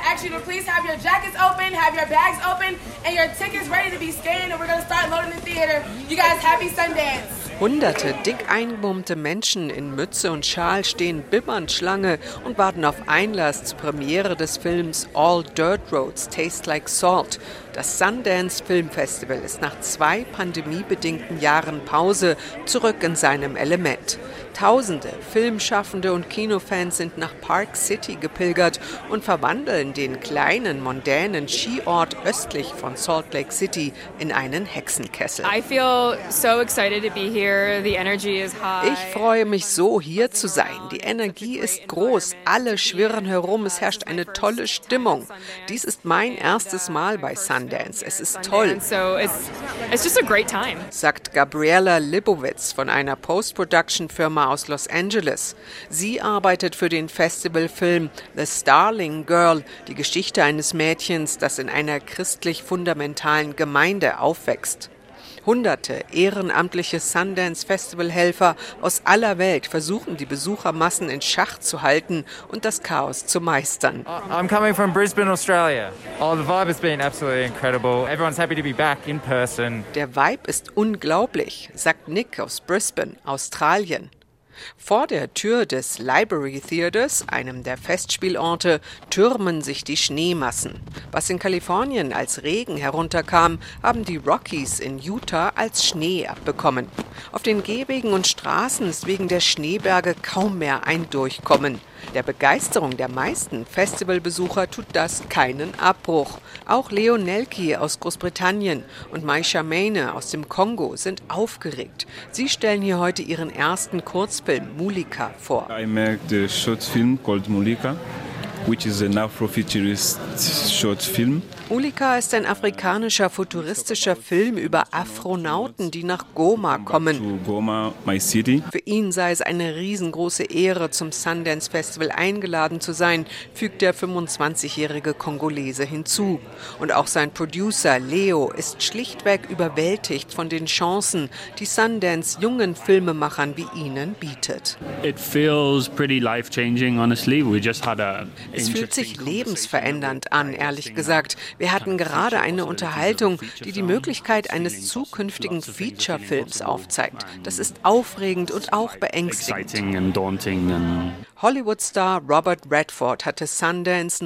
ask you to please have your jackets open, have your bags open, and your tickets ready to be scanned, and we're going to start loading the theater. You guys, happy Sundance! Hunderte dick eingemummte Menschen in Mütze und Schal stehen bimmernd Schlange und warten auf Einlass zur Premiere des Films All Dirt Roads Taste Like Salt. Das Sundance Film Festival ist nach 2 pandemiebedingten Jahren Pause zurück in seinem Element. Tausende Filmschaffende und Kinofans sind nach Park City gepilgert und verwandeln den kleinen, mondänen Skiort östlich von Salt Lake City in einen Hexenkessel. I feel so excited to be here. The energy is high. Ich freue mich so, hier zu sein. Die Energie ist groß, alle schwirren herum, es herrscht eine tolle Stimmung. Dies ist mein erstes Mal bei Sundance. Es ist toll, So it's just a great time. sagt Gabriela Libowitz von einer Post-Production-Firma aus Los Angeles. Sie arbeitet für den Festivalfilm The Starling Girl, die Geschichte eines Mädchens, das in einer christlich-fundamentalen Gemeinde aufwächst. Hunderte ehrenamtliche Sundance-Festivalhelfer aus aller Welt versuchen, die Besuchermassen in Schach zu halten und das Chaos zu meistern. I'm coming from Brisbane, Australia. Oh, the vibe has been absolutely incredible. Everyone's happy to be back in person. Der Vibe ist unglaublich, sagt Nick aus Brisbane, Australien. Vor der Tür des Library Theaters, einem der Festspielorte, türmen sich die Schneemassen. Was in Kalifornien als Regen herunterkam, haben die Rockies in Utah als Schnee abbekommen. Auf den Gehwegen und Straßen ist wegen der Schneeberge kaum mehr ein Durchkommen. Der Begeisterung der meisten Festivalbesucher tut das keinen Abbruch. Auch Leo Nelki aus Großbritannien und Mai Charmaine aus dem Kongo sind aufgeregt. Sie stellen hier heute ihren ersten Kurzfilm Mulika vor. I made the short film called Mulika, which is an Afrofuturist short film. Mulika ist ein afrikanischer futuristischer Film über Afronauten, die nach Goma kommen. To Goma, my city. Für ihn sei es eine riesengroße Ehre, zum Sundance Festival eingeladen zu sein, fügt der 25-jährige Kongolese hinzu. Und auch sein Producer Leo ist schlichtweg überwältigt von den Chancen, die Sundance jungen Filmemachern wie ihnen bietet. It feels pretty life-changing, honestly. We just had a Es fühlt sich lebensverändernd an, ehrlich gesagt. Wir hatten gerade eine Unterhaltung, die die Möglichkeit eines zukünftigen Feature-Films aufzeigt. Das ist aufregend und auch beängstigend. exciting and daunting and Hollywood-Star Robert Redford hatte Sundance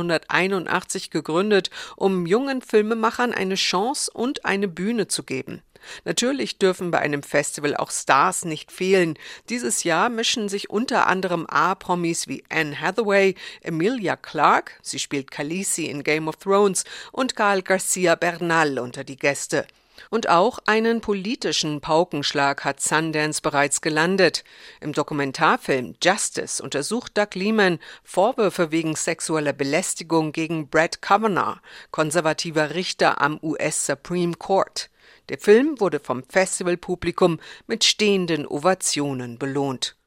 1981 gegründet, um jungen Filmemachern eine Chance und eine Bühne zu geben. Natürlich dürfen bei einem Festival auch Stars nicht fehlen. Dieses Jahr mischen sich unter anderem A-Promis wie Anne Hathaway, Emilia Clarke, sie spielt Khaleesi in Game of Thrones, und Gael García Bernal unter die Gäste. Und auch einen politischen Paukenschlag hat Sundance bereits gelandet. Im Dokumentarfilm Justice untersucht Doug Liman Vorwürfe wegen sexueller Belästigung gegen Brett Kavanaugh, konservativer Richter am US Supreme Court. Der Film wurde vom Festivalpublikum mit stehenden Ovationen belohnt.